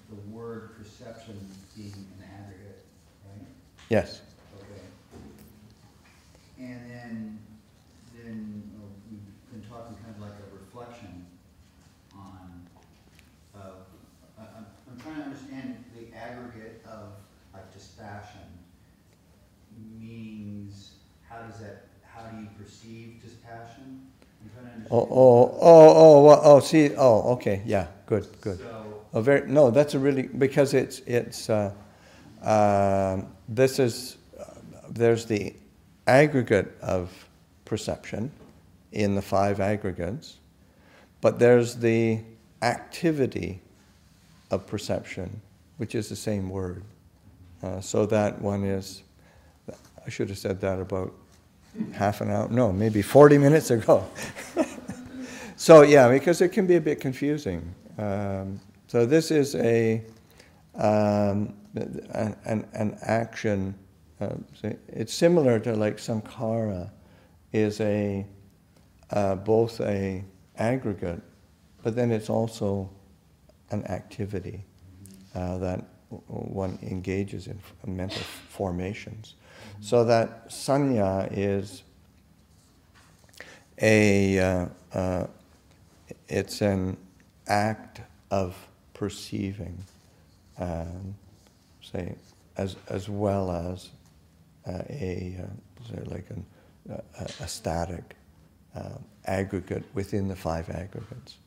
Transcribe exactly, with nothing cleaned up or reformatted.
the word perception being an aggregate, right? Yes. Okay. And then, then uh, we've been talking kind of like a reflection on, uh, I, I'm, I'm trying to understand the aggregate of like dispassion means, how does that, how do you perceive dispassion? I'm trying to understand. Oh, oh, oh, oh, well, oh, see, oh, okay, yeah, good, good. So, Oh, very, no, that's a really, because it's, it's, uh, uh, this is, uh, there's the aggregate of perception in the five aggregates, but there's the activity of perception, which is the same word. Uh, so that one is, I should have said that about half an hour, no, maybe forty minutes ago. So yeah, because it can be a bit confusing. Um, so this is a um, an, an action. Uh, it's similar to like sankhara is a uh, both a aggregate, but then it's also an activity uh, that one engages in mental formations. So that sanya is a uh, uh, it's an act of perceiving, um, say, as as well as uh, a uh, say like an, a, a static uh, aggregate within the five aggregates.